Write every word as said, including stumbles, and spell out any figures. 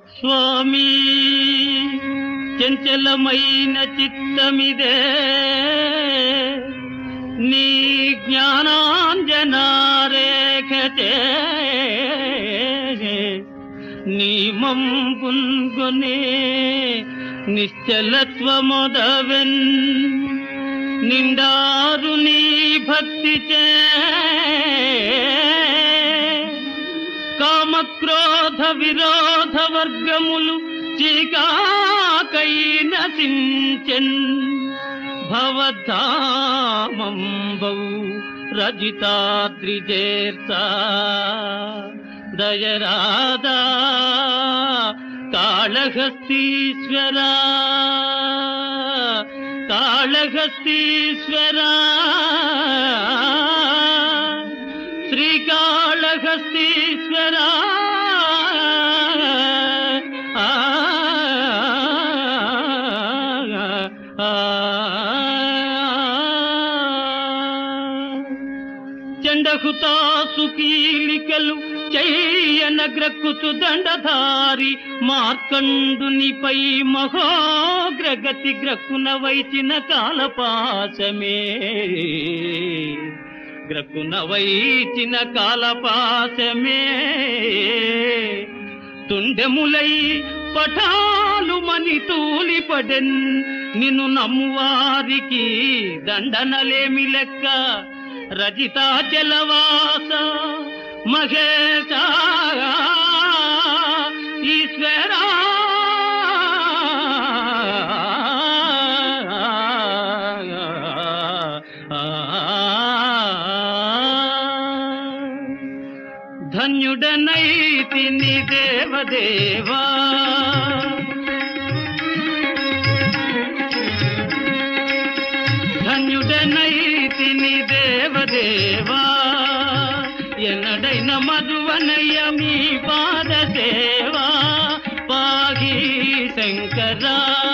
స్వామి చంచలమైన చిత్తమిదే నీ జ్ఞానాంజనారేఖతే నీ మంపున్గొనే నిశ్చలత్వమొదవెన్ నిండారు నీ భక్తి చే కామక్రోధ విరోధ వర్గములు చీకాకై నశించెన్ భవధామంబౌ రజితాద్రిజేర్తా దయరాదా కాళహస్తీశ్వరా కాళహస్తీశ్వరా శ్రీకాళహస్తీశ్వరా చండహుతాసు కీలికలు చెయ్యన గ్రక్కుతు దండధారి మార్కండునిపై మహోగ్రగతి గ్రక్కున వైచిన కాలపాశమే గ్రక్కున వైచిన కాలపాశమే తుండెములై పఠాలు మని తూలిపడెన్ నిన్ను నమ్మువారికి దండనలేమి లెక్క రజితాచలవాస మహేశ ఈశ్వరా ధన్యుడనైతిని దేవదేవా ధన్యుడనైతిని దేవదేవా ఎన్నడైన మధువనయ్య మీ పాద సేవా పాహి శంకరా.